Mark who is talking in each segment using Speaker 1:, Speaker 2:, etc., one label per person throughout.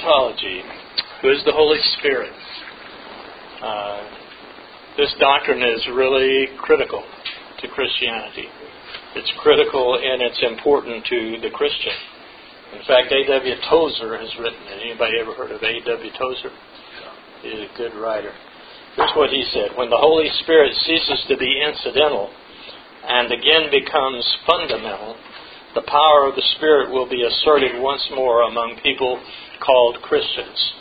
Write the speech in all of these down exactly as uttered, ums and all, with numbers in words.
Speaker 1: eschatology. Who is the Holy Spirit? Uh, this doctrine is really critical to Christianity. It's critical and it's important to the Christian. In fact, A W Tozer has written it. Anybody ever heard of A W Tozer? He's a good writer. Here's what he said. When the Holy Spirit ceases to be incidental and again becomes fundamental, the power of the Spirit will be asserted once more among people called Christians.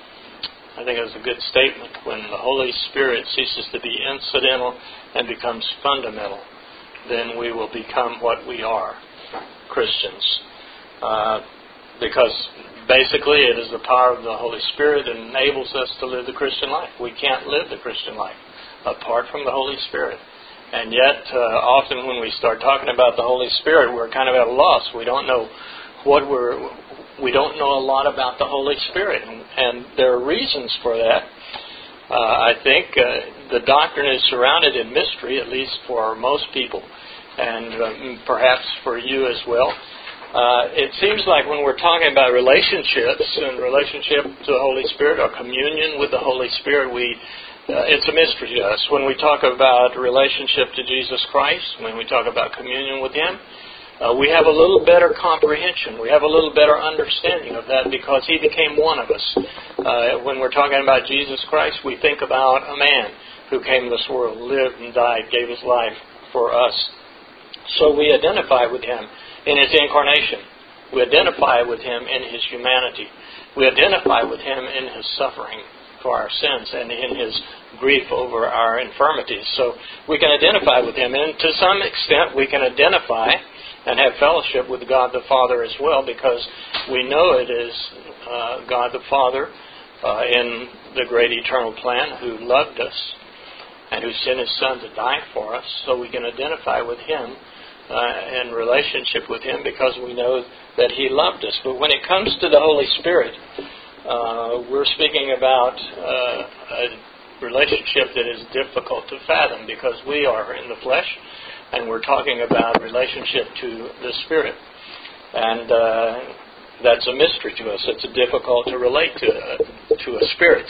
Speaker 1: I think that's a good statement. When the Holy Spirit ceases to be incidental and becomes fundamental, then we will become what we are, Christians. Uh, because basically it is the power of the Holy Spirit that enables us to live the Christian life. We can't live the Christian life apart from the Holy Spirit. And yet, uh, often when we start talking about the Holy Spirit, we're kind of at a loss. We don't know what we're, we don't know a lot about the Holy Spirit. And, and there are reasons for that. Uh, I think uh, the doctrine is surrounded in mystery, at least for most people, and uh, perhaps for you as well. Uh, it seems like when we're talking about relationships and relationship to the Holy Spirit or communion with the Holy Spirit, we uh, it's a mystery to us. When we talk about relationship to Jesus Christ, when we talk about communion with Him, uh, we have a little better comprehension. We have a little better understanding of that because He became one of us. Uh, when we're talking about Jesus Christ, we think about a man who came to this world, lived and died, gave His life for us. So we identify with Him in His incarnation. We identify with Him in His humanity. We identify with Him in His suffering for our sins and in His grief over our infirmities. So we can identify with Him. And to some extent we can identify and have fellowship with God the Father as well, because we know it is uh, God the Father uh, in the great eternal plan who loved us and who sent His Son to die for us. So we can identify with Him Uh, in relationship with Him because we know that He loved us. But when it comes to the Holy Spirit, uh, we're speaking about uh, a relationship that is difficult to fathom because we are in the flesh, and we're talking about relationship to the Spirit. And uh, that's a mystery to us. It's difficult to relate to, uh, to a spirit.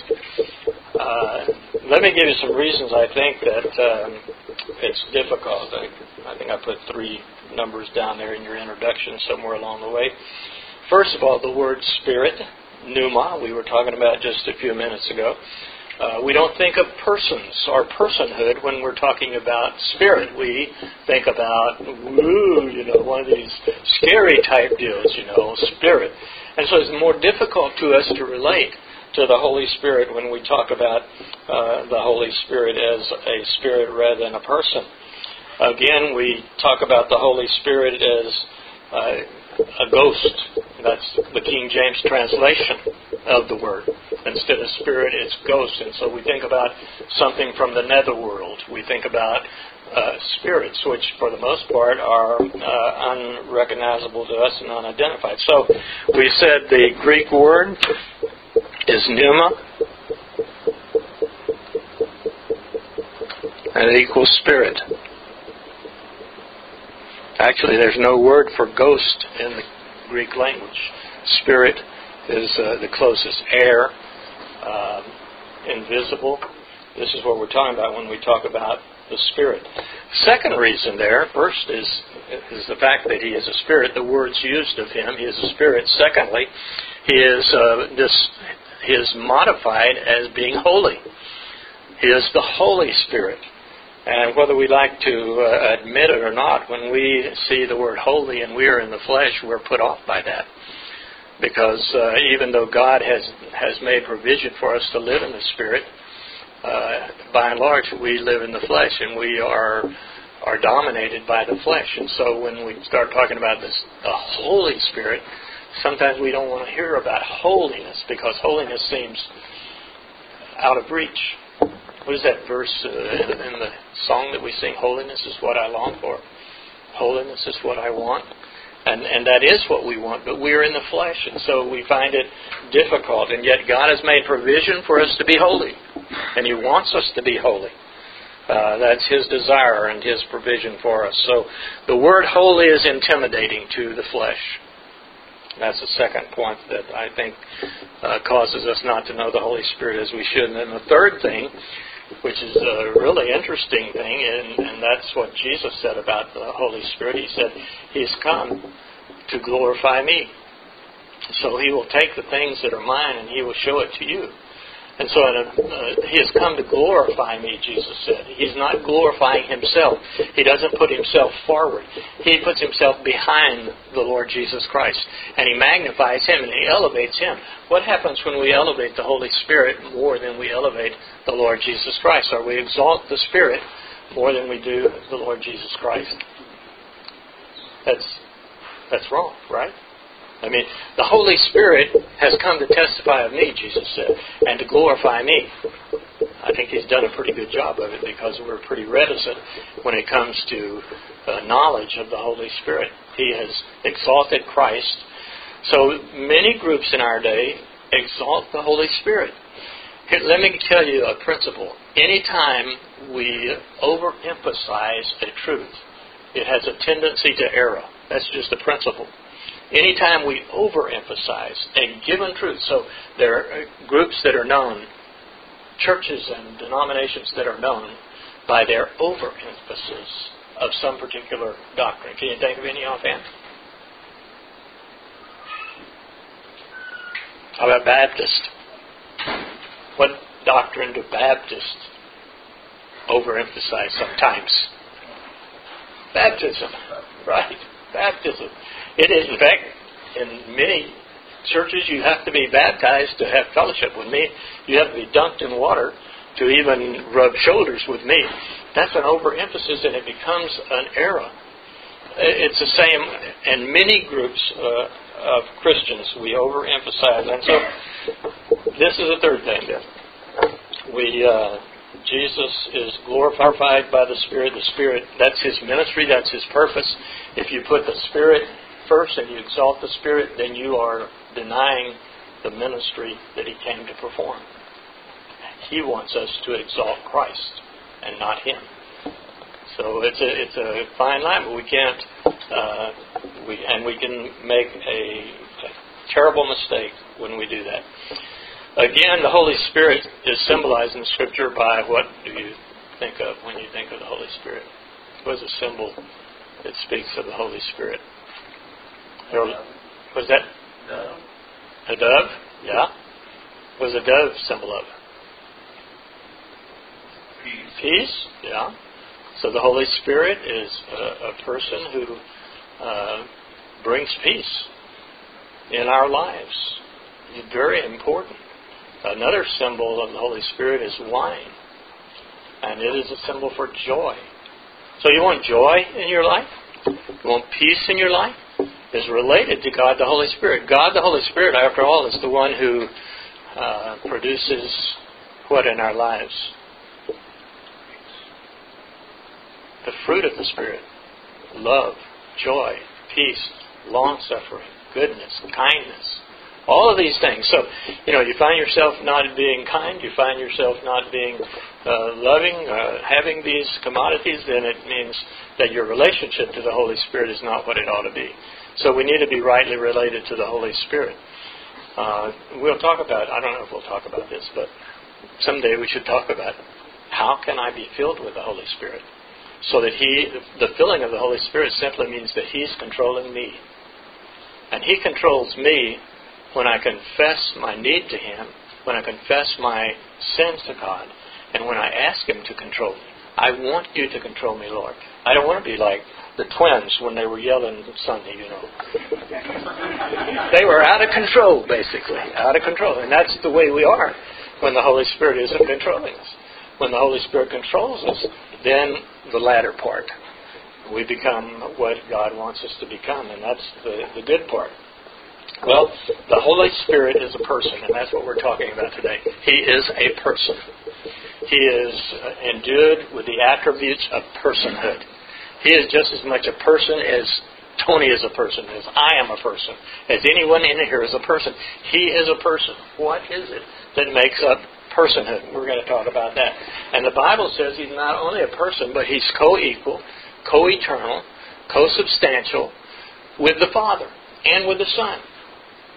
Speaker 1: Uh, let me give you some reasons I think that um, it's difficult. I, I think I put three numbers down there in your introduction somewhere along the way. First of all, the word spirit, pneuma, we were talking about just a few minutes ago. Uh, we don't think of persons or personhood when we're talking about spirit. We think about, woo, you know, one of these scary type deals, you know, spirit. And so it's more difficult to us to relate to the Holy Spirit when we talk about uh, the Holy Spirit as a spirit rather than a person. Again, we talk about the Holy Spirit as uh, a ghost. That's the King James translation of the word. Instead of spirit, it's ghost. And so we think about something from the netherworld. We think about uh, spirits, which for the most part are uh, unrecognizable to us and unidentified. So we said the Greek word is pneuma, and it equals spirit. Actually, there's no word for ghost in the Greek language. Spirit is uh, the closest. Air, uh, invisible. This is what we're talking about when we talk about the Spirit. Second reason there, first is is the fact that He is a Spirit. The words used of Him, He is a Spirit. Secondly, He is uh, this. He is modified as being holy. He is the Holy Spirit. And whether we like to uh, admit it or not, when we see the word holy and we are in the flesh, we're put off by that. Because uh, even though God has, has made provision for us to live in the Spirit, uh, by and large we live in the flesh and we are are dominated by the flesh. And so when we start talking about this, the Holy Spirit, sometimes we don't want to hear about holiness because holiness seems out of reach. What is that verse uh, in the song that we sing? Holiness is what I long for. Holiness is what I want. And and that is what we want, but we're in the flesh, and so we find it difficult. And yet God has made provision for us to be holy, and He wants us to be holy. Uh, that's His desire and His provision for us. So the word holy is intimidating to the flesh. That's the second point that I think uh, causes us not to know the Holy Spirit as we should. And then the third thing, which is a really interesting thing, and, and that's what Jesus said about the Holy Spirit. He said, He's come to glorify me. So He will take the things that are mine and He will show it to you. And so uh, He has come to glorify me, Jesus said. He's not glorifying Himself. He doesn't put Himself forward. He puts Himself behind the Lord Jesus Christ. And He magnifies Him and He elevates Him. What happens when we elevate the Holy Spirit more than we elevate the Lord Jesus Christ? Or we exalt the Spirit more than we do the Lord Jesus Christ? That's, that's wrong, right? I mean, the Holy Spirit has come to testify of me, Jesus said, and to glorify me. I think He's done a pretty good job of it because we're pretty reticent when it comes to uh, knowledge of the Holy Spirit. He has exalted Christ. So many groups in our day exalt the Holy Spirit. Here, let me tell you a principle. Anytime we overemphasize a truth, it has a tendency to error. That's just a principle. Anytime we overemphasize a given truth, so there are groups that are known, churches and denominations that are known by their overemphasis of some particular doctrine. Can you think of any offhand? How about Baptist? What doctrine do Baptists overemphasize sometimes? Baptism, right? Baptism. It is, in fact, in many churches you have to be baptized to have fellowship with me. You have to be dunked in water to even rub shoulders with me. That's an overemphasis and it becomes an error. It's the same in many groups uh, of Christians. We overemphasize. And so this is the third thing then. We, uh, Jesus is glorified by the Spirit. The Spirit, that's His ministry, that's His purpose. If you put the Spirit first and you exalt the Spirit, then you are denying the ministry that He came to perform. He wants us to exalt Christ and not Him. So it's a it's a fine line, but we can't uh, we and we can make a, a terrible mistake when we do that. Again, the Holy Spirit is symbolized in Scripture by what do you think of when you think of the Holy Spirit? What is a symbol that speaks of the Holy Spirit? Was that
Speaker 2: dove.
Speaker 1: A dove? Yeah. What was a dove symbol of?
Speaker 2: Peace.
Speaker 1: Peace? Yeah. So the Holy Spirit is a, a person who uh, brings peace in our lives. It's very important. Another symbol of the Holy Spirit is wine. And it is a symbol for joy. So you want joy in your life? You want peace in your life? Is related to God the Holy Spirit. God the Holy Spirit, after all, is the one who uh, produces what in our lives? The fruit of the Spirit. Love, joy, peace, long-suffering, goodness, kindness. All of these things. So, you know, you find yourself not being kind, you find yourself not being uh, loving, uh, having these commodities, then it means that your relationship to the Holy Spirit is not what it ought to be. So we need to be rightly related to the Holy Spirit. Uh, we'll talk about, I don't know if we'll talk about this, but someday we should talk about how can I be filled with the Holy Spirit? So that He, the filling of the Holy Spirit simply means that He's controlling me. And He controls me when I confess my need to Him, when I confess my sins to God, and when I ask Him to control me. I want You to control me, Lord. I don't want to be like the twins when they were yelling Sunday, you know. They were out of control, basically. Out of control. And that's the way we are when the Holy Spirit isn't controlling us. When the Holy Spirit controls us, then the latter part. We become what God wants us to become, and that's the, the good part. Well, the Holy Spirit is a person, and that's what we're talking about today. He is a person. He is endued with the attributes of personhood. He is just as much a person as Tony is a person, as I am a person, as anyone in here is a person. He is a person. What is it that makes up personhood? We're going to talk about that. And the Bible says He's not only a person, but He's co-equal, co-eternal, co-substantial with the Father and with the Son.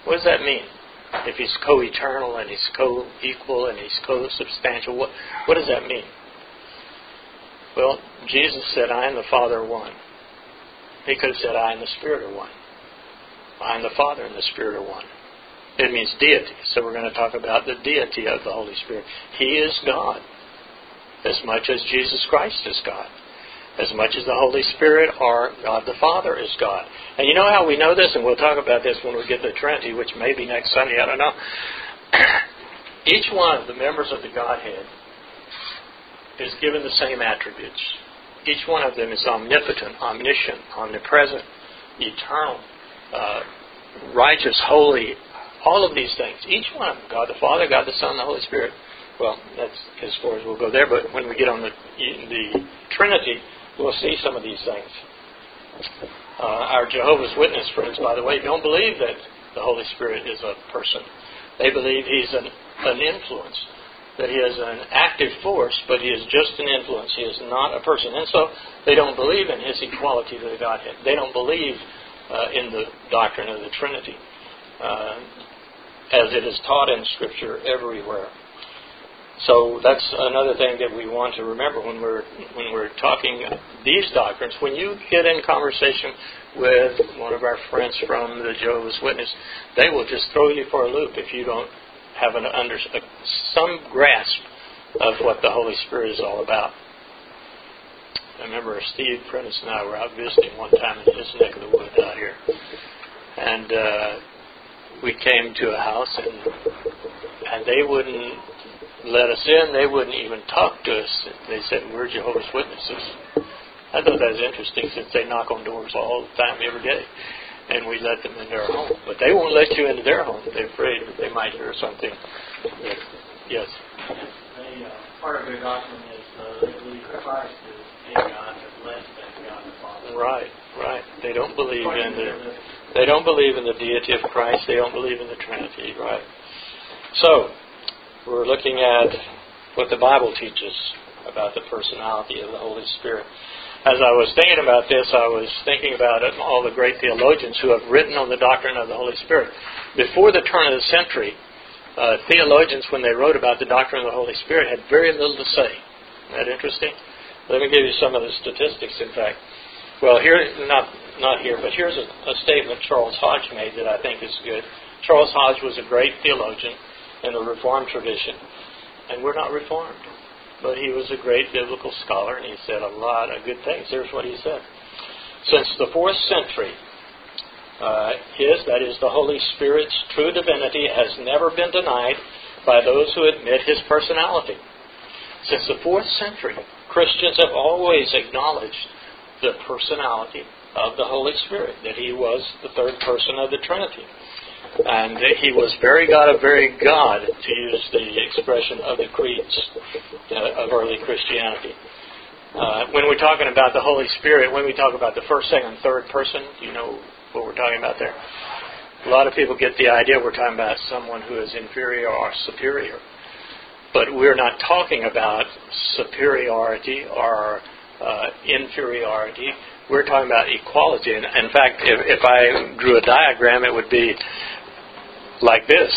Speaker 1: What does that mean? If he's co-eternal and he's co-equal and he's co-substantial, what, what does that mean? Well, Jesus said, I and the Father are one. He could have said, I and the Spirit are one. I and the Father and the Spirit are one. It means deity. So we're going to talk about the deity of the Holy Spirit. He is God, as much as Jesus Christ is God. As much as the Holy Spirit or God the Father is God. And you know how we know this? And we'll talk about this when we get to the Trinity, which may be next Sunday, I don't know. Each one of the members of the Godhead is given the same attributes. Each one of them is omnipotent, omniscient, omnipresent, eternal, uh, righteous, holy, all of these things. Each one of them, God the Father, God the Son, the Holy Spirit. Well, that's as far as we'll go there, but when we get on the, the Trinity, we'll see some of these things. Uh, our Jehovah's Witness friends, by the way, don't believe that the Holy Spirit is a person. They believe he's an, an influence, that he is an active force, but he is just an influence. He is not a person. And so they don't believe in his equality to the Godhead. They don't believe uh, in the doctrine of the Trinity, uh, as it is taught in Scripture everywhere. So that's another thing that we want to remember when we're when we're talking these doctrines. When you get in conversation with one of our friends from the Jehovah's Witness, they will just throw you for a loop if you don't have an under, some grasp of what the Holy Spirit is all about. I remember Steve Prentice and I were out visiting one time in his neck of the woods out here, and uh, we came to a house, and and they wouldn't let us in. They wouldn't even talk to us. They said, we're Jehovah's Witnesses. I thought that was interesting, since they knock on doors all the time, every day, and we let them into our home. But they won't let you into their home. They're afraid that they might hear something. That, yes?
Speaker 2: They, uh, part of their doctrine is uh, they believe Christ is a God that's less than God the Father.
Speaker 1: Right, right. They don't believe in the they don't believe in the deity of Christ. They don't believe in the Trinity. Right. So we're looking at what the Bible teaches about the personality of the Holy Spirit. As I was thinking about this, I was thinking about it, all the great theologians who have written on the doctrine of the Holy Spirit. Before the turn of the century, uh, theologians, when they wrote about the doctrine of the Holy Spirit, had very little to say. Isn't that interesting? Let me give you some of the statistics, in fact. Well, here, not not here, but here's a, a statement Charles Hodge made that I think is good. Charles Hodge was a great theologian in the Reformed tradition, and we're not Reformed, but he was a great biblical scholar, and he said a lot of good things. Here's what he said. Since the fourth century, uh, his, that is the Holy Spirit's true divinity, has never been denied by those who admit his personality. Since the fourth century, Christians have always acknowledged the personality of the Holy Spirit, that he was the third person of the Trinity. And he was very God of very God, to use the expression of the creeds uh, of early Christianity. Uh, when we're talking about the Holy Spirit, when we talk about the first, second, third person, do you know what we're talking about there? A lot of people get the idea we're talking about someone who is inferior or superior. But we're not talking about superiority or uh, inferiority. We're talking about equality. And in fact, if, if I drew a diagram, it would be like this,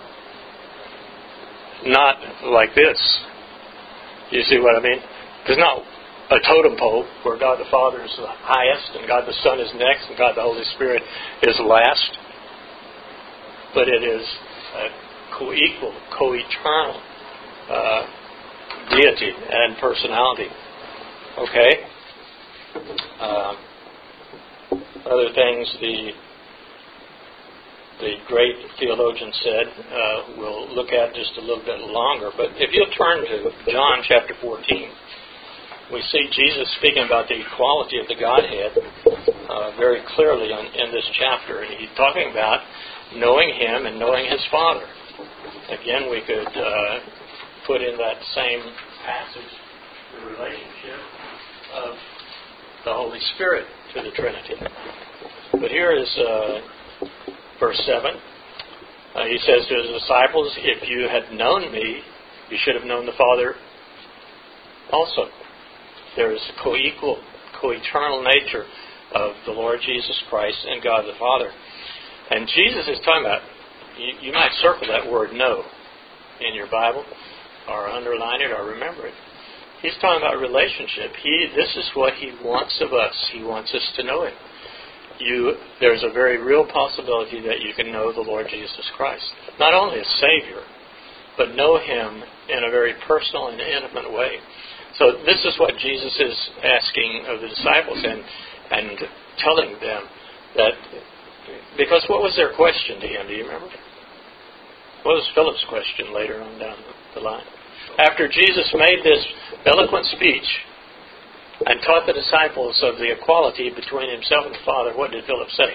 Speaker 1: not like this. You see what I mean? There's not a totem pole where God the Father is the highest and God the Son is next and God the Holy Spirit is last. But it is a co-equal, co-eternal uh, deity and personality. Okay? Uh, other things the the great theologian said, uh, we'll look at just a little bit longer. But if you'll turn to John chapter fourteen, we see Jesus speaking about the equality of the Godhead uh, very clearly in, in this chapter. And he's talking about knowing him and knowing his Father. Again, we could uh, put in that same passage the relationship of the Holy Spirit to the Trinity. But here is uh, verse seven. Uh, he says to his disciples, if you had known me, you should have known the Father also. There is a co-equal, co-eternal nature of the Lord Jesus Christ and God the Father. And Jesus is talking about You, you might circle that word know in your Bible, or underline it, or remember it. He's talking about relationship. He, this is what He wants of us. He wants us to know Him. You, there's a very real possibility that you can know the Lord Jesus Christ. Not only as Savior, but know Him in a very personal and intimate way. So this is what Jesus is asking of the disciples and, and telling them that, because what was their question to Him? Do you remember? What was Philip's question later on down the line? After Jesus made this eloquent speech and taught the disciples of the equality between Himself and the Father, what did Philip say?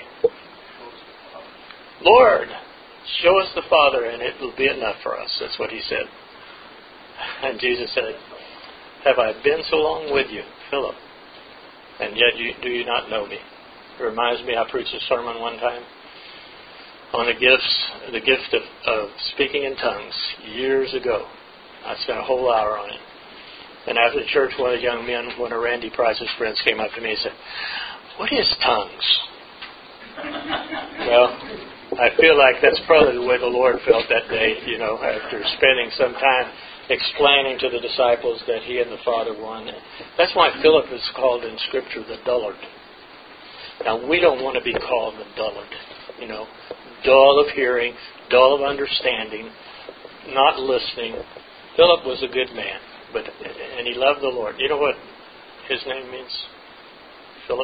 Speaker 1: Lord, show us the Father and it will be enough for us. That's what he said. And Jesus said, have I been so long with you, Philip, and yet you, do you not know me? It reminds me, I preached a sermon one time on the gifts, the gift of, of speaking in tongues years ago. I spent a whole hour on it. And after the church, one of the young men, one of Randy Price's friends, came up to me and said, what is tongues? Well, I feel like that's probably the way the Lord felt that day, you know, after spending some time explaining to the disciples that He and the Father one. That's why Philip is called in Scripture the dullard. Now, we don't want to be called the dullard, you know, dull of hearing, dull of understanding, not listening. Philip was a good man, but and he loved the Lord. You know what his name means? Philip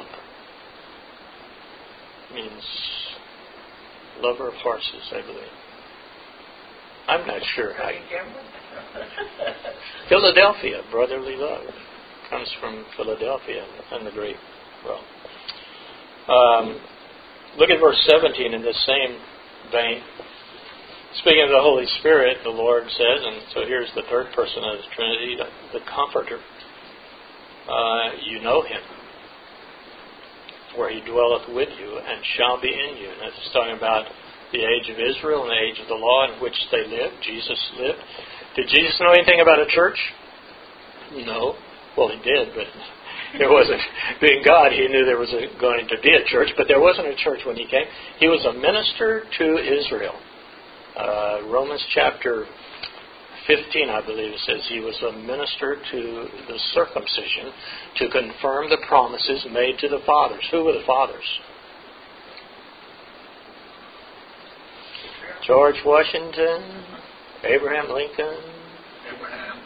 Speaker 1: means lover of horses, I believe. I'm not sure how you... Philadelphia, brotherly love, comes from Philadelphia and the great, well. Um, look at verse seventeen in this same vein. Speaking of the Holy Spirit, the Lord says, and so here's the third person of the Trinity, the, the Comforter. Uh, you know Him, where He dwelleth with you and shall be in you. And that's talking about the age of Israel and the age of the law in which they lived. Jesus lived. Did Jesus know anything about a church? No. Well, He did, but there wasn't. Being God, He knew there was a, going to be a church, but there wasn't a church when He came. He was a minister to Israel. Uh, Romans chapter fifteen, I believe it says, He was a minister to the circumcision to confirm the promises made to the fathers. Who were the fathers? George Washington, Abraham Lincoln,
Speaker 2: Abraham.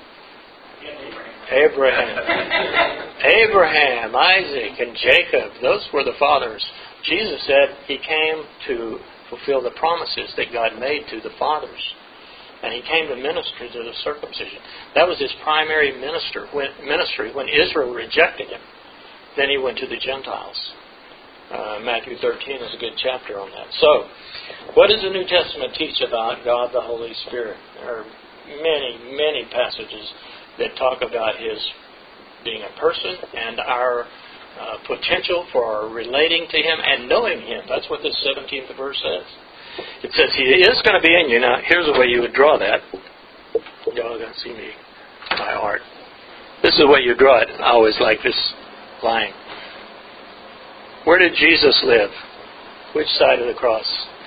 Speaker 1: Abraham, Abraham, Isaac, and Jacob. Those were the fathers. Jesus said He came to fulfill the promises that God made to the fathers. And He came to minister to the circumcision. That was His primary minister when, ministry when Israel rejected Him. Then He went to the Gentiles. Uh, Matthew thirteen is a good chapter on that. So, what does the New Testament teach about God the Holy Spirit? There are many, many passages that talk about His being a person and our uh, potential for relating to Him and knowing Him. That's what this seventeenth verse says. It says He is going to be in you. Now, here's the way you would draw that. Y'all don't see me, my art. This is the way you draw it. I always like this line. Where did Jesus live? Which side of the cross?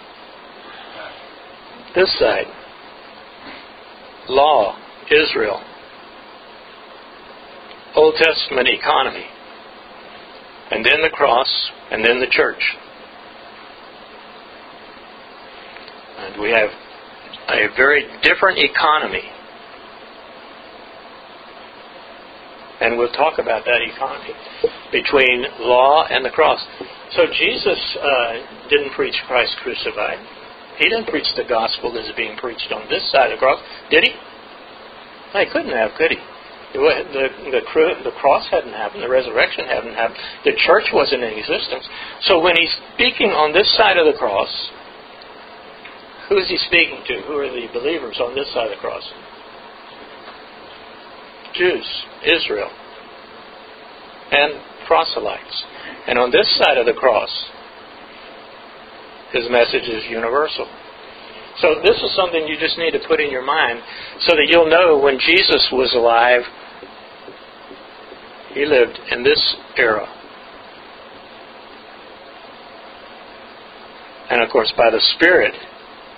Speaker 1: This side. Law, Israel. Old Testament economy. And then the cross, and then the church. And we have a very different economy. And we'll talk about that economy between law and the cross. So Jesus uh, didn't preach Christ crucified. He didn't preach the gospel as being preached on this side of the cross. Did He? No, He couldn't have, could He? The, the, the cross hadn't happened. The resurrection hadn't happened. The church wasn't in existence. So when He's speaking on this side of the cross, who is He speaking to? Who are the believers on this side of the cross? Jews, Israel, and proselytes. And on this side of the cross, His message is universal. So this is something you just need to put in your mind so that you'll know when Jesus was alive, He lived in this era. And of course, by the Spirit,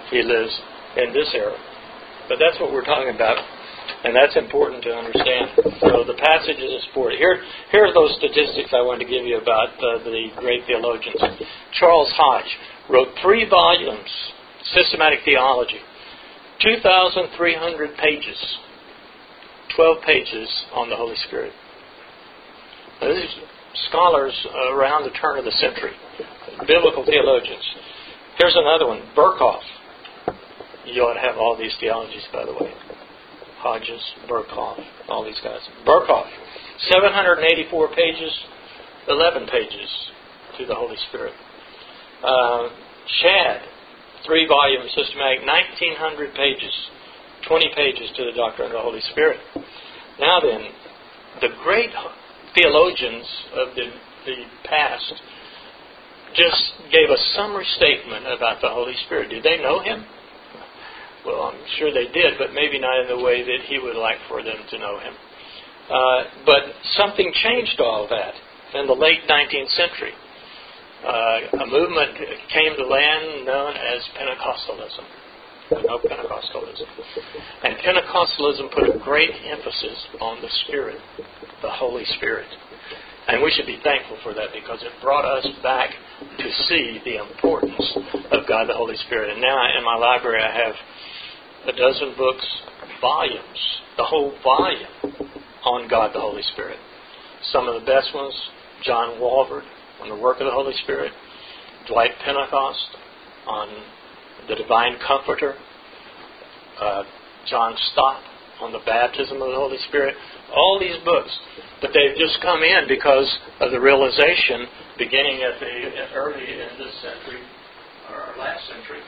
Speaker 1: he lives in this era. But that's what we're talking about, and that's important to understand. So the passage is supported. Here, here are those statistics I wanted to give you about uh, the great theologians. Charles Hodge wrote three volumes, Systematic Theology, two thousand three hundred pages, twelve pages on the Holy Spirit. Now, these scholars uh, around the turn of the century, biblical theologians. Here's another one, Burkhoff. You ought to have all these theologies, by the way. Hodges, Burkhoff, all these guys. Burkhoff, seven hundred eighty-four pages, eleven pages to the Holy Spirit. Uh, Shad, three volume systematic, nineteen hundred pages, twenty pages to the doctrine of the Holy Spirit. Now then, the great theologians of the, the past just gave a summary statement about the Holy Spirit. Did they know Him? Well, I'm sure they did, but maybe not in the way that He would like for them to know Him. Uh, but something changed all that in the late nineteenth century. Uh, a movement came to land known as Pentecostalism. No Pentecostalism. And Pentecostalism put a great emphasis on the Spirit, the Holy Spirit. And we should be thankful for that because it brought us back to see the importance of God the Holy Spirit. And now in my library I have a dozen books, volumes, the whole volume on God the Holy Spirit. Some of the best ones, John Walvoord on the work of the Holy Spirit, Dwight Pentecost on the Divine Comforter, uh, John Stott on the baptism of the Holy Spirit, all these books. But they've just come in because of the realization, beginning at the at early in this century, or last century,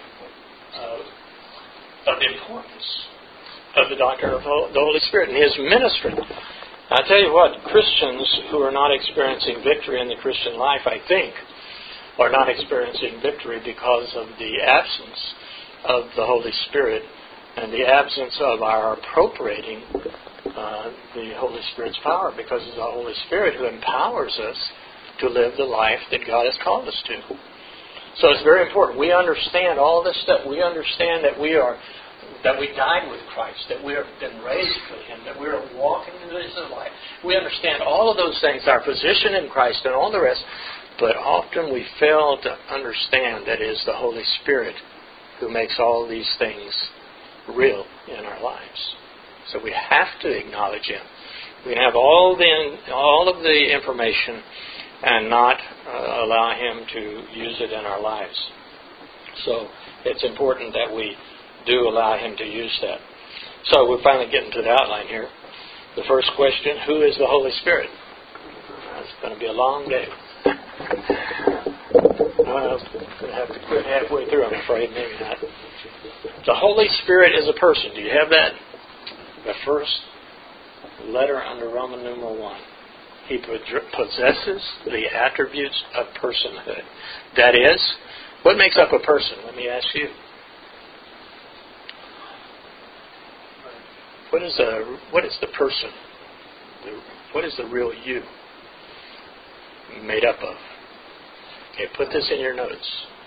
Speaker 1: uh, of the importance of the doctrine of the Holy Spirit and His ministry. I tell you what, Christians who are not experiencing victory in the Christian life, I think, are not experiencing victory because of the absence of the Holy Spirit and the absence of our appropriating uh, the Holy Spirit's power, because it's the Holy Spirit who empowers us to live the life that God has called us to. So it's very important. We understand all this stuff. We understand that we are that we died with Christ, that we have been raised with Him, that we are walking in this life. We understand all of those things, our position in Christ and all the rest, but often we fail to understand that it is the Holy Spirit who makes all these things real in our lives. So we have to acknowledge Him. We can have all the all of the information and not uh, allow Him to use it in our lives. So it's important that we do allow Him to use that. So we're finally getting to the outline here. The first question, who is the Holy Spirit? It's going to be a long day. Well, I'm going to have to quit halfway through, I'm afraid. Maybe not. The Holy Spirit is a person. Do you have that? The first letter under Roman numeral one. He possesses the attributes of personhood. That is, what makes up a person? Let me ask you. What is a what is the person? The, what is the real you made up of? Okay, put this in your notes.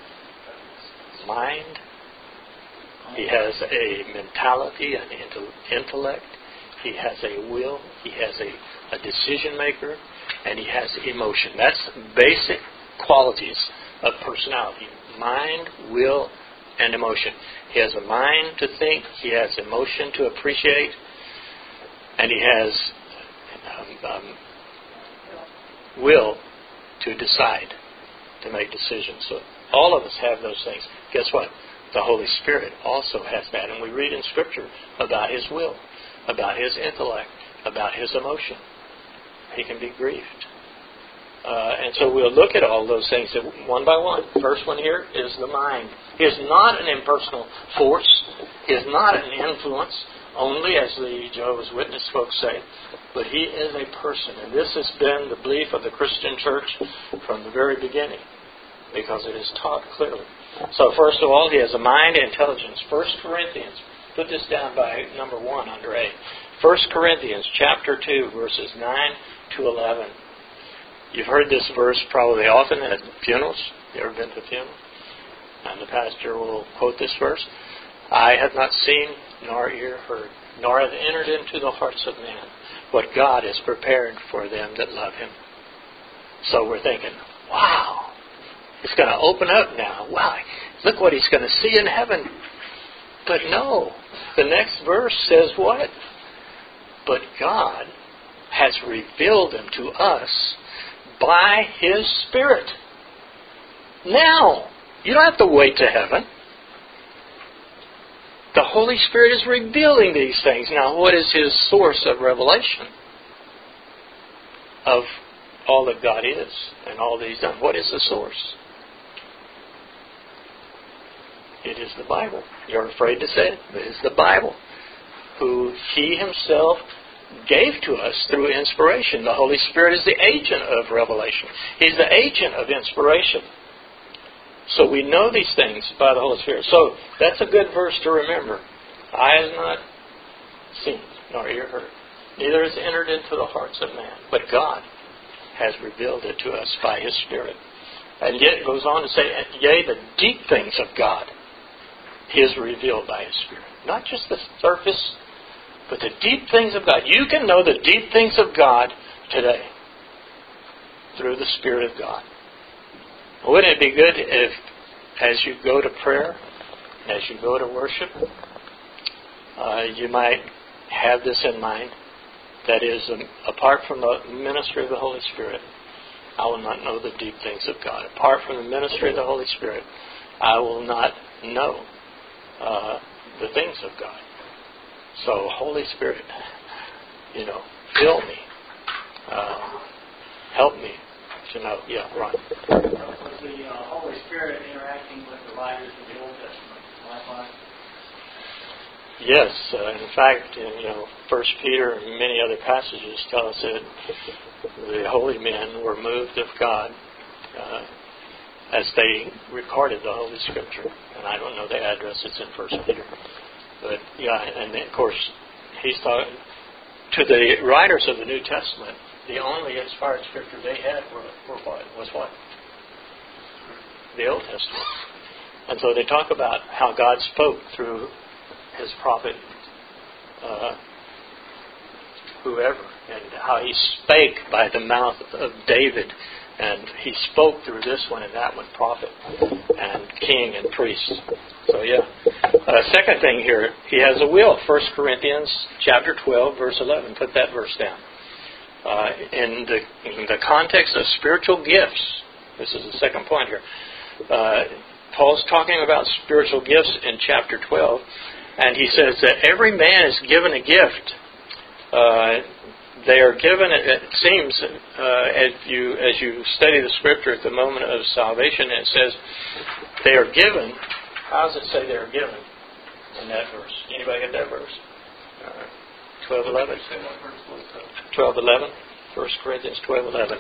Speaker 1: Mind. He has a mentality, an intellect. He has a will. He has a, a decision maker, and he has emotion. That's basic qualities of personality: mind, will, and emotion. He has a mind to think, he has emotion to appreciate, and he has um, um, will to decide, to make decisions. So all of us have those things. Guess what? The Holy Spirit also has that. And we read in Scripture about His will, about His intellect, about His emotion. He can be grieved. Uh, and so we'll look at all those things one by one. First one here is the mind. He is not an impersonal force. He is not an influence only, as the Jehovah's Witness folks say, but He is a person. And this has been the belief of the Christian church from the very beginning, because it is taught clearly. So first of all, He has a mind and intelligence. First Corinthians, put this down by number one under A. First Corinthians chapter two, verses nine to eleven. You've heard this verse probably often at funerals. You ever been to a funeral? And the pastor will quote this verse, "Eye have not seen, nor ear heard, nor have entered into the hearts of man what God has prepared for them that love Him." So we're thinking, wow, it's going to open up now. Wow, look what He's going to see in heaven. But no, the next verse says what? But God has revealed them to us by His Spirit. Now, you don't have to wait to heaven. The Holy Spirit is revealing these things. Now, what is His source of revelation of all that God is and all that He's done? What is the source? It is the Bible. You're afraid to say it. It is the Bible, who He Himself gave to us through inspiration. The Holy Spirit is the agent of revelation. He's the agent of inspiration. So we know these things by the Holy Spirit. So that's a good verse to remember. Eye has not seen, nor ear heard, neither has entered into the hearts of man, but God has revealed it to us by His Spirit. And yet it goes on to say, yea, the deep things of God He is revealed by His Spirit. Not just the surface, but the deep things of God. You can know the deep things of God today through the Spirit of God. Wouldn't it be good if, as you go to prayer, as you go to worship, uh, you might have this in mind, that is, um, apart from the ministry of the Holy Spirit, I will not know the deep things of God. Apart from the ministry of the Holy Spirit, I will not know uh, the things of God. So, Holy Spirit, you know, fill me, uh, help me to know. Yeah, Ron.
Speaker 2: Was the uh, Holy Spirit interacting with the writers of the Old Testament likewise?
Speaker 1: Yes, uh, in fact, in you know, First Peter and many other passages tell us that the holy men were moved of God uh, as they recorded the Holy Scripture. And I don't know the address; it's in First Peter. But yeah, and of course, he's talking to the writers of the New Testament. The only inspired Scripture they had were, were what was what the Old Testament. And so they talk about how God spoke through His prophet, uh, whoever, and how He spake by the mouth of David, and He spoke through this one and that one, prophet and king and priest. So yeah. Uh, second thing here, He has a will. First Corinthians chapter twelve, verse eleven. Put that verse down. Uh, in the in the context of spiritual gifts, this is the second point here. Uh, Paul's talking about spiritual gifts in chapter twelve. And he says that every man is given a gift. Uh, they are given, it seems, uh, as you as you study the Scripture at the moment of salvation, it says they are given. How does it say they are given in that verse? Anybody get that verse? Uh, twelve eleven. twelve eleven. First Corinthians twelve eleven.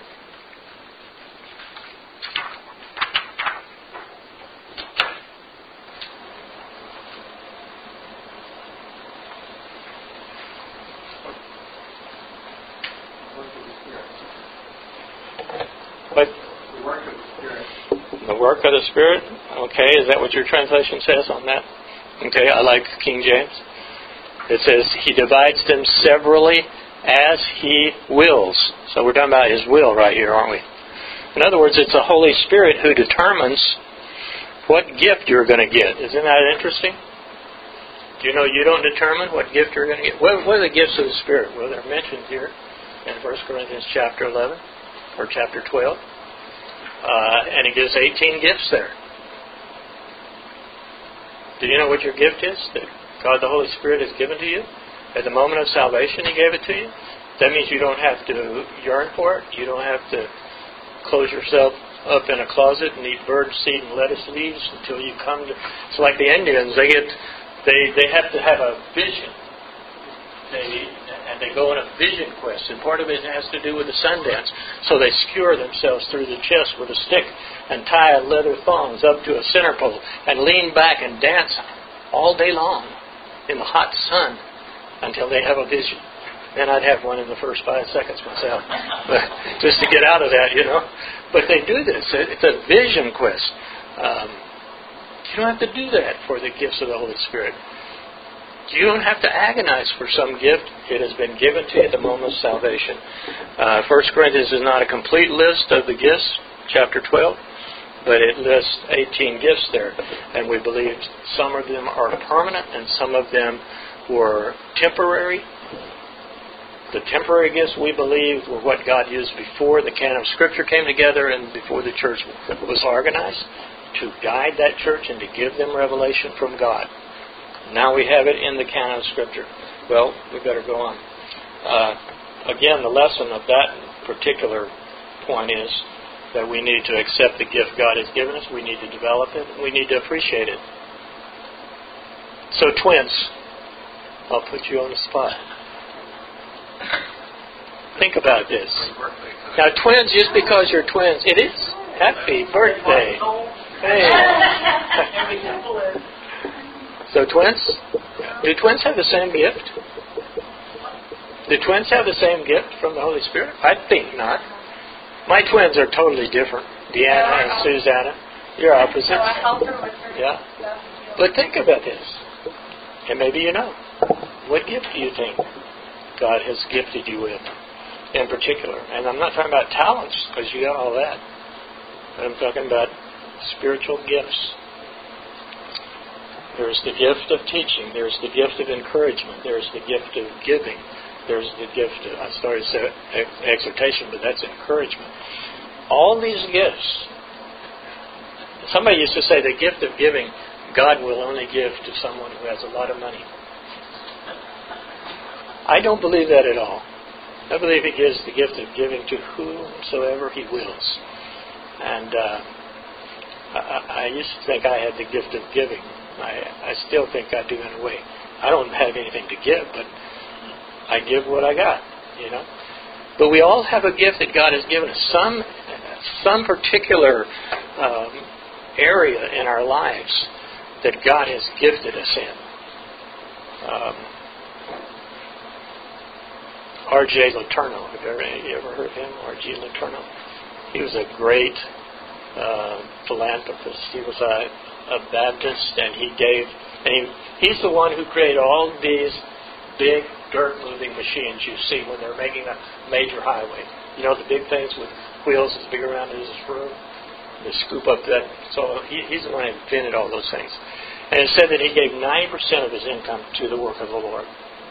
Speaker 1: But the work of the Spirit. The work of the Spirit? Okay, is that what your translation says on that? Okay, I like King James. It says, He divides them severally as He wills. So we're talking about His will right here, aren't we? In other words, it's the Holy Spirit who determines what gift you're going to get. Isn't that interesting? Do you know you don't determine what gift you're going to get? What, what are the gifts of the Spirit? Well, they're mentioned here in First Corinthians chapter eleven. Or chapter twelve. Uh, and it gives eighteen gifts there. Do you know what your gift is that God the Holy Spirit has given to you? At the moment of salvation He gave it to you. That means you don't have to yearn for it. You don't have to close yourself up in a closet and eat bird seed and lettuce leaves until you come to... It's like the Indians. They get, they, they have to have a vision. They... And they go on a vision quest, and part of it has to do with the sun dance. So they skewer themselves through the chest with a stick and tie leather thongs up to a center pole and lean back and dance all day long in the hot sun until they have a vision. Then I'd have one in the first five seconds myself, but just to get out of that, you know. But they do this. It's a vision quest. Um, You don't have to do that for the gifts of the Holy Spirit. You don't have to agonize for some gift. It has been given to you at the moment of salvation. Uh, First Corinthians is not a complete list of the gifts, chapter twelve, but it lists eighteen gifts there. And we believe some of them are permanent and some of them were temporary. The temporary gifts, we believe, were what God used before the canon of Scripture came together and before the church was organized to guide that church and to give them revelation from God. Now we have it in the canon of Scripture. Well, we better go on. Uh, again, the lesson of that particular point is that we need to accept the gift God has given us. We need to develop it. We need to appreciate it. So twins, I'll put you on the spot. Think about this. Now twins, just because you're twins, it is. Happy birthday. Hey. So twins, do twins have the same gift? Do twins have the same gift from the Holy Spirit? I think not. My twins are totally different. Deanna and Susanna. You're opposites. Yeah. But think about this. And maybe you know. What gift do you think God has gifted you with in particular? And I'm not talking about talents, because you got all that. But I'm talking about spiritual gifts. There's the gift of teaching. There's the gift of encouragement. There's the gift of giving. There's the gift of, I started to say exhortation, but that's encouragement. All these gifts. Somebody used to say the gift of giving, God will only give to someone who has a lot of money. I don't believe that at all. I believe He gives the gift of giving to whomsoever He wills. And uh, I, I used to think I had the gift of giving. I, I still think I do in a way. I don't have anything to give, but I give what I got, you know. But we all have a gift that God has given us. Some, some particular um, area in our lives that God has gifted us in. Um, R J Letourneau, have you ever, you ever heard of him? R J Letourneau. He was a great uh, philanthropist. He was a a Baptist, and he gave, and he, he's the one who created all these big dirt-moving machines you see when they're making a major highway. You know, the big things with wheels as big around as this room? They scoop up that. So he, he's the one who invented all those things. And it said that he gave ninety percent of his income to the work of the Lord.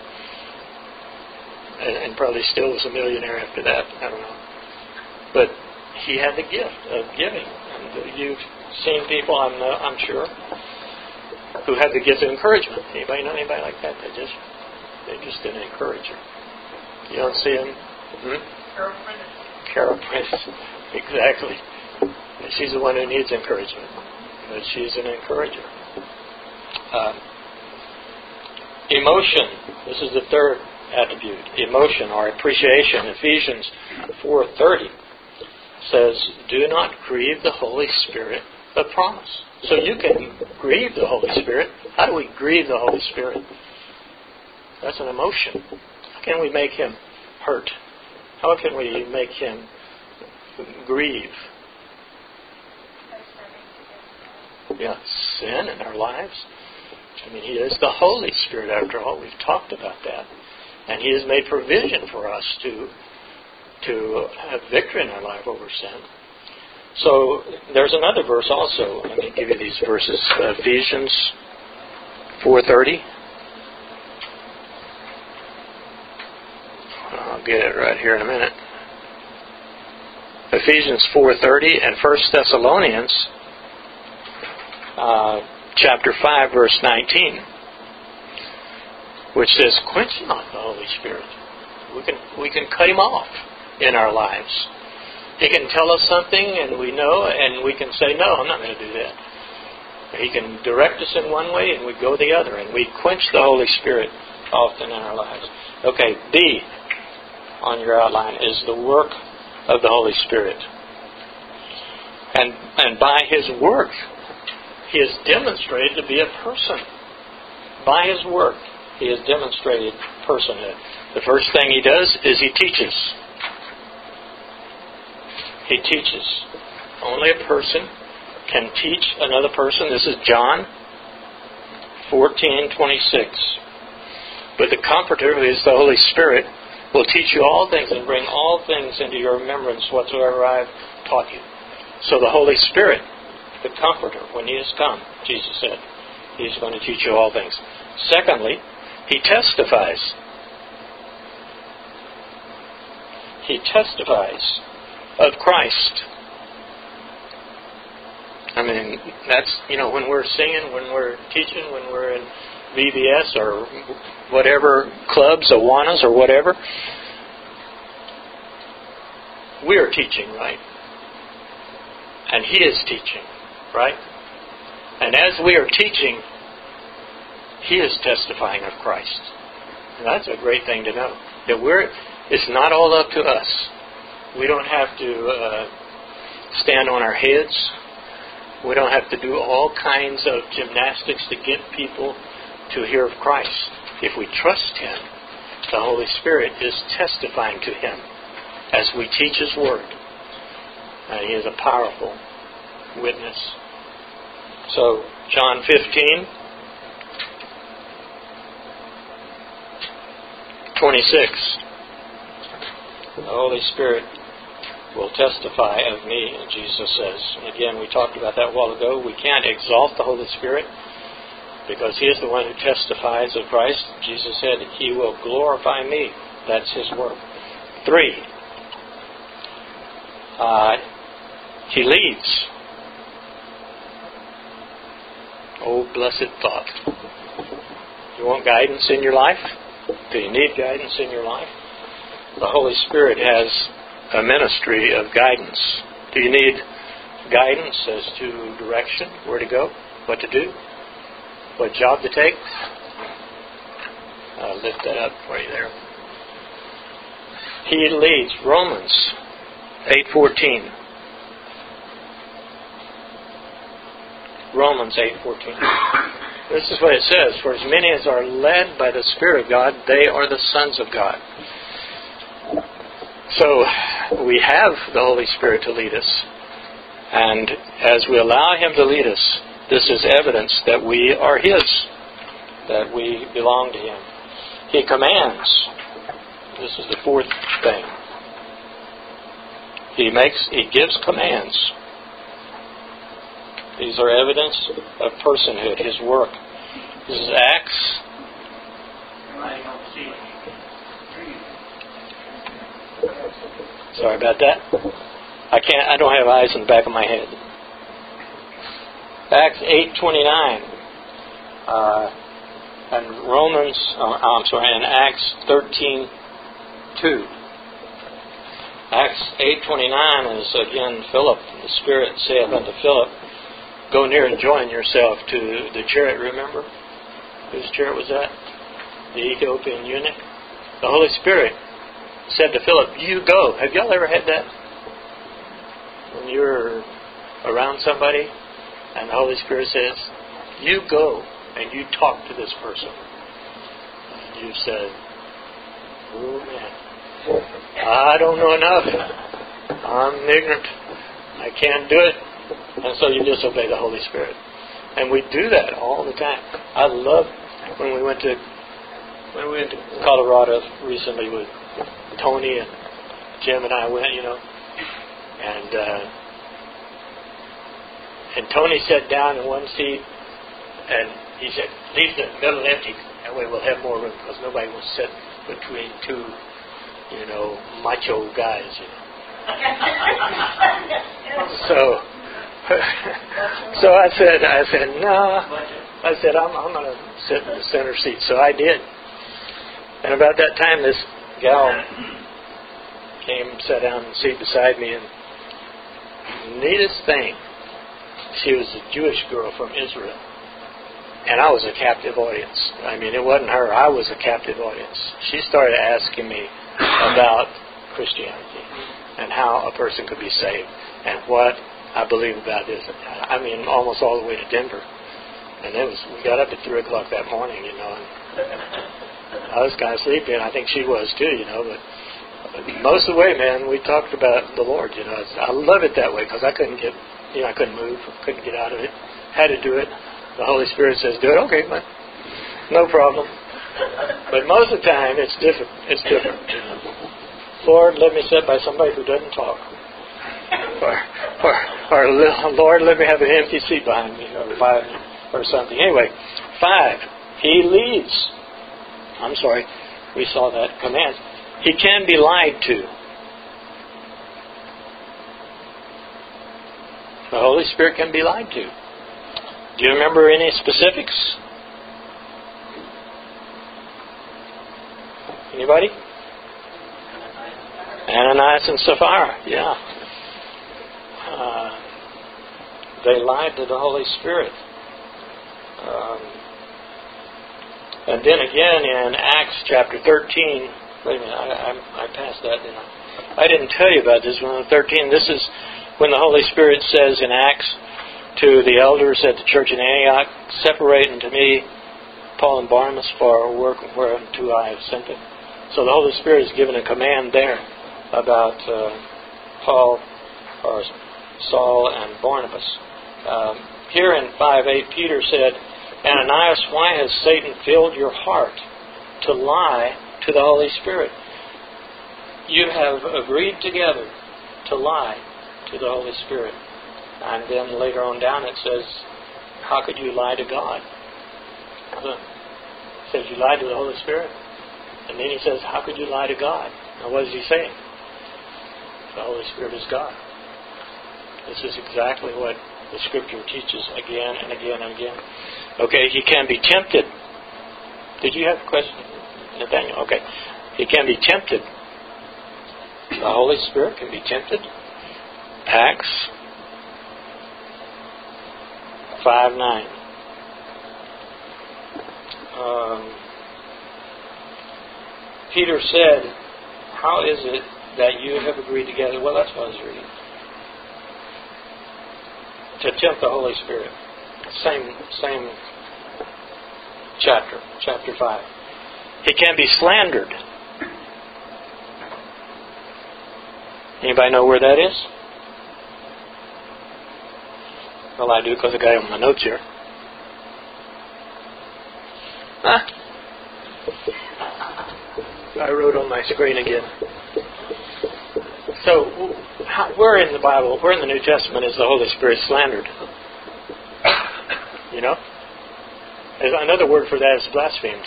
Speaker 1: And, and probably still was a millionaire after that. I don't know. But he had the gift of giving. And you've seen people, I'm, uh, I'm sure, who have the gift of encouragement. Anybody know anybody like that? They just, they just an encourager. You don't see them? Hmm?
Speaker 2: Carol Prentice.
Speaker 1: Carol Prentice, exactly. And she's the one who needs encouragement, but she's an encourager. Uh, emotion. This is the third attribute. Emotion or appreciation. Ephesians four thirty says, "Do not grieve the Holy Spirit of promise." So you can grieve the Holy Spirit. How do we grieve the Holy Spirit? That's an emotion. How can we make Him hurt? How can we make Him grieve? Yeah, sin in our lives. I mean, He is the Holy Spirit after all. We've talked about that. And He has made provision for us to to have victory in our life over sin. So there's another verse also. Let me give you these verses. Uh, Ephesians four thirty. I'll get it right here in a minute. Ephesians four thirty and First Thessalonians uh, chapter five verse nineteen, which says, "Quench not the Holy Spirit." We can we can cut Him off in our lives. He can tell us something and we know, and we can say, "No, I'm not going to do that." He can direct us in one way and we go the other, and we quench the Holy Spirit often in our lives. Okay, B on your outline is the work of the Holy Spirit. And and by His work, He is demonstrated to be a person. By His work, He has demonstrated personhood. The first thing He does is He teaches. He teaches. Only a person can teach another person. This is John fourteen twenty-six. But the Comforter, who is the Holy Spirit, will teach you all things and bring all things into your remembrance whatsoever I have taught you. So the Holy Spirit, the Comforter, when He has come, Jesus said, He's going to teach you all things. Secondly, He testifies. He testifies of Christ. I mean, that's, you know, when we're singing, when we're teaching, when we're in V B S or whatever clubs, Awanas or whatever, we are teaching, right? And He is teaching, right? And as we are teaching, He is testifying of Christ. And that's a great thing to know. That we're, it's not all up to us. We don't have to uh, stand on our heads. We don't have to do all kinds of gymnastics to get people to hear of Christ. If we trust Him, the Holy Spirit is testifying to Him as we teach His Word. And He is a powerful witness. So, John fifteen twenty-six. The Holy Spirit will testify of me, Jesus says. And again, we talked about that a while ago. We can't exalt the Holy Spirit because He is the one who testifies of Christ. Jesus said, He will glorify me. That's His work. Three, uh, He leads. Oh, blessed thought. You want guidance in your life? Do you need guidance in your life? The Holy Spirit has a ministry of guidance. Do you need guidance as to direction, where to go, what to do, what job to take? I'll lift that up for you there. He leads. Romans eight fourteen. Romans eight fourteen. This is what it says. For as many as are led by the Spirit of God, they are the sons of God. So we have the Holy Spirit to lead us. And as we allow Him to lead us, this is evidence that we are His, that we belong to Him. He commands. This is the fourth thing. He makes, He gives commands. These are evidence of personhood, His work. This is Acts. Sorry about that. I can't. I don't have eyes in the back of my head. Acts eight twenty-nine, uh, and Romans. Uh, I'm sorry, and Acts thirteen two. Acts eight twenty-nine is again Philip. The Spirit saith unto Philip, "Go near and join yourself to the chariot." Remember whose chariot was that? The Ethiopian eunuch. The Holy Spirit said to Philip, "You go." Have y'all ever had that? When you're around somebody and the Holy Spirit says, "You go and you talk to this person." And you said, "Oh man, I don't know enough. I'm ignorant. I can't do it." And so you disobey the Holy Spirit. And we do that all the time. I love when we went to when we went to Colorado recently with Tony and Jim and I went, you know, and uh, and Tony sat down in one seat, and he said, "Leave the middle empty. That way we'll have more room because nobody will sit between two, you know, macho guys." You know. so, so I said, I said, no. I said, I'm, I'm going to sit in the center seat. So I did. And about that time, this gal came, sat down in the seat beside me, and the neatest thing, she was a Jewish girl from Israel, and I was a captive audience. I mean, it wasn't her. I was a captive audience. She started asking me about Christianity and how a person could be saved and what I believe about this. I mean, almost all the way to Denver. And it was, we got up at three o'clock that morning, you know, and I was kind of sleepy, and I think she was too, you know, but most of the way, man, we talked about the Lord, you know. I love it that way because I couldn't get You know, I couldn't move, couldn't get out of it. Had to do it. The Holy Spirit says, do it. Okay, but no problem. But most of the time, it's different. It's different. You know. Lord, let me sit by somebody who doesn't talk. Or, or, or Lord, let me have an empty seat behind me, or by, or something. Anyway, five, He leads. I'm sorry, we saw that command. He can be lied to. The Holy Spirit can be lied to. Do you remember any specifics? Anybody? Ananias and Sapphira, yeah. Uh, they lied to the Holy Spirit. Um, and then again in Acts chapter thirteen, wait a minute, I, I, I passed that, didn't I? I didn't tell you about this one. thirteen, this is when the Holy Spirit says in Acts to the elders at the church in Antioch, separate unto me Paul and Barnabas for work whereunto I have sent them. So the Holy Spirit is given a command there about uh, Paul or Saul and Barnabas. Um, here in five eight, Peter said, Ananias, why has Satan filled your heart to lie to the Holy Spirit? You have agreed together to lie to the Holy Spirit. And then later on down it says, how could you lie to God? It says you lied to the Holy Spirit. And then he says, how could you lie to God? Now what is he saying? The Holy Spirit is God. This is exactly what the Scripture teaches again and again and again. Okay, he can be tempted. Did you have a question, Nathaniel? Okay. He can be tempted. The Holy Spirit can be tempted. Acts five nine. Um, Peter said, how is it that you have agreed together? Well, that's what I was reading. To tempt the Holy Spirit. Same same chapter, chapter five. He can be slandered. Anybody know where that is? Well, I do because I got it on my notes here. Huh? I wrote on my screen again. So, how, where in the Bible, where in the New Testament is the Holy Spirit slandered? You know? Another word for that is blasphemed.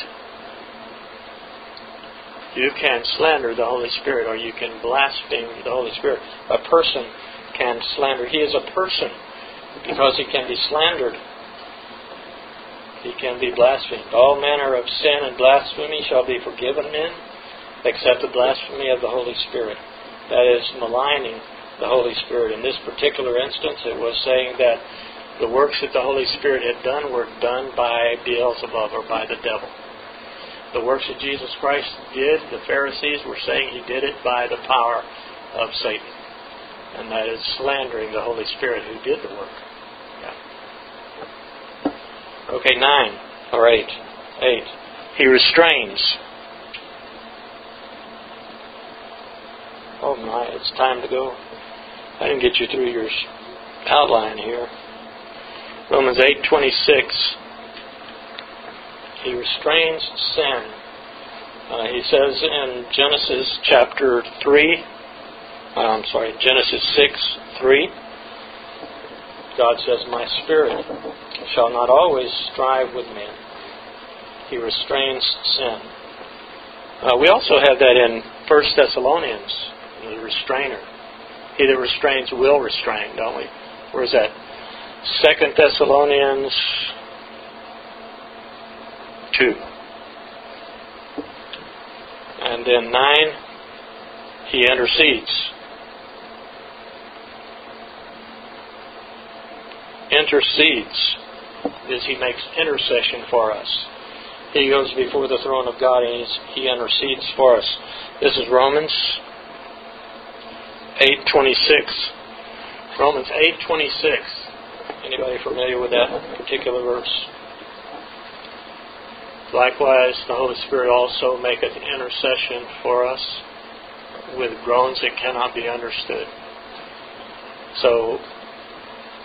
Speaker 1: You can slander the Holy Spirit, or you can blaspheme the Holy Spirit. A person can slander. He is a person because he can be slandered. He can be blasphemed. All manner of sin and blasphemy shall be forgiven men, except the blasphemy of the Holy Spirit. That is maligning the Holy Spirit. In this particular instance, it was saying that the works that the Holy Spirit had done were done by Beelzebub, or by the devil. The works that Jesus Christ did, the Pharisees were saying he did it by the power of Satan. And that is slandering the Holy Spirit who did the work. Yeah. Okay, nine or eight. Eight. He restrains. Oh my, it's time to go. I didn't get you through your outline here. Romans eight twenty-six. He restrains sin. Uh, he says in Genesis chapter three, uh, I'm sorry, Genesis six three, God says, my spirit shall not always strive with men. He restrains sin. Uh, we also have that in First Thessalonians, the restrainer. He that restrains will restrain, don't we? Where is that? Second Thessalonians two. And then nine, he intercedes. Intercedes is he makes intercession for us. He goes before the throne of God and he's, he intercedes for us. This is Romans eight twenty-six. Romans eight twenty-six. Anybody familiar with that particular verse? Likewise, the Holy Spirit also maketh intercession for us with groans that cannot be understood. So,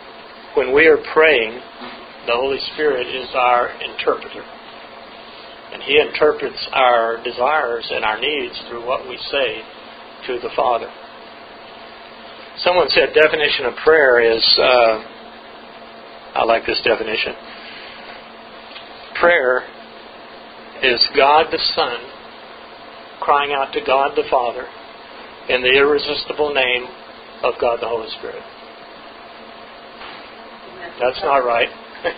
Speaker 1: when we are praying, the Holy Spirit is our interpreter. And He interprets our desires and our needs through what we say to the Father. Someone said definition of prayer is, uh, I like this definition. Prayer is God the Son crying out to God the Father in the irresistible name of God the Holy Spirit. That's not right.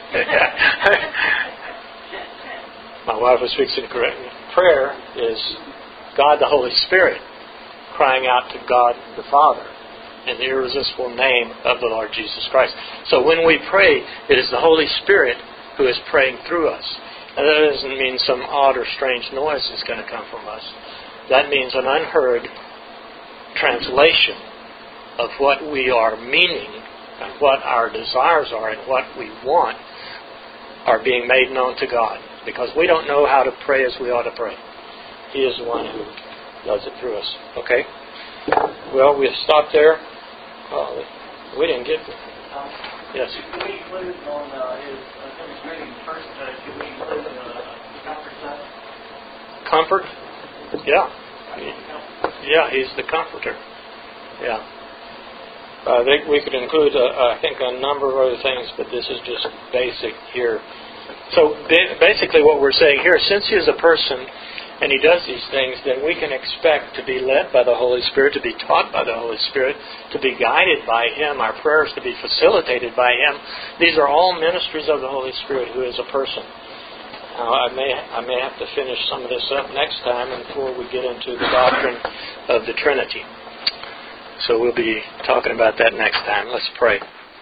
Speaker 1: My wife was fixing to correct me. Prayer is God the Holy Spirit crying out to God the Father in the irresistible name of the Lord Jesus Christ. So when we pray, it is the Holy Spirit who is praying through us. And that doesn't mean some odd or strange noise is going to come from us. That means an unheard translation of what we are meaning and what our desires are and what we want are being made known to God. Because we don't know how to pray as we ought to pray. He is the one who does it through us. Okay? Well, we'll stop there. Oh, we didn't get it.
Speaker 2: Um,
Speaker 1: Yes.
Speaker 2: Should we include on uh, his uh, demonstrating first, uh, should we include uh, the comfort side?
Speaker 1: Comfort? Yeah. Yeah, He's the comforter. Yeah. Uh, they, we could include, uh, I think, a number of other things, but this is just basic here. So ba- basically what we're saying here, since He is a person and He does these things, then we can expect to be led by the Holy Spirit, to be taught by the Holy Spirit, to be guided by Him, our prayers to be facilitated by Him. These are all ministries of the Holy Spirit, who is a person. Now, I may I may have to finish some of this up next time before we get into the doctrine of the Trinity. So we'll be talking about that next time. Let's pray.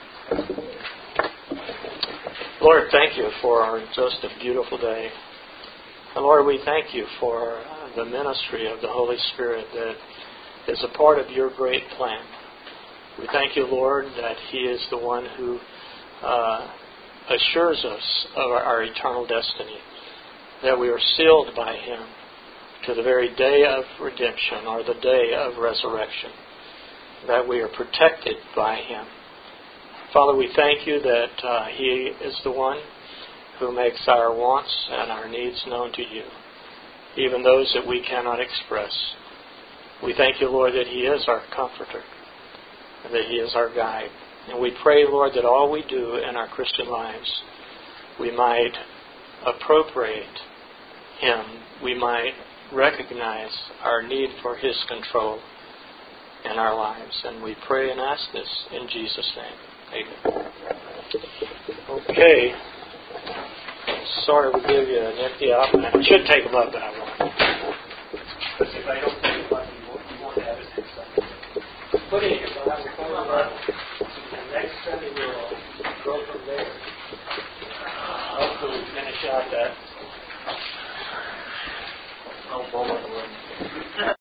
Speaker 1: Lord, thank You for just a beautiful day. And Lord, we thank You for the ministry of the Holy Spirit that is a part of Your great plan. We thank You, Lord, that He is the one who uh, assures us of our, our eternal destiny, that we are sealed by Him to the very day of redemption or the day of resurrection, that we are protected by Him. Father, we thank You that uh, He is the one who makes our wants and our needs known to You, even those that we cannot express. We thank You, Lord, that He is our comforter and that He is our guide. And we pray, Lord, that all we do in our Christian lives, we might appropriate Him. We might recognize our need for His control in our lives. And we pray and ask this in Jesus' name. Amen. Okay. Sorry we gave you an empty outline. I should take them up, but I won't. If I don't take them up, you won't, you won't have it next time. Put it here, so I will pull them up. And next Sunday we'll go from there. Hopefully we finish out that. Oh, boy.